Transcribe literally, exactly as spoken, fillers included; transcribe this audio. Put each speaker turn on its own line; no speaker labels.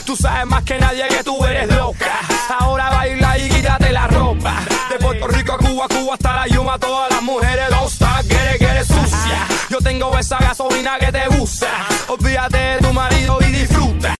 Tú sabes más que nadie que tú eres loca. Ahora baila y quítate la ropa. De Puerto Rico a Cuba, Cuba hasta la Yuma, todas las mujeres don't stop, que eres, que eres sucia. Yo tengo esa gasolina que te gusta. Olvídate de tu marido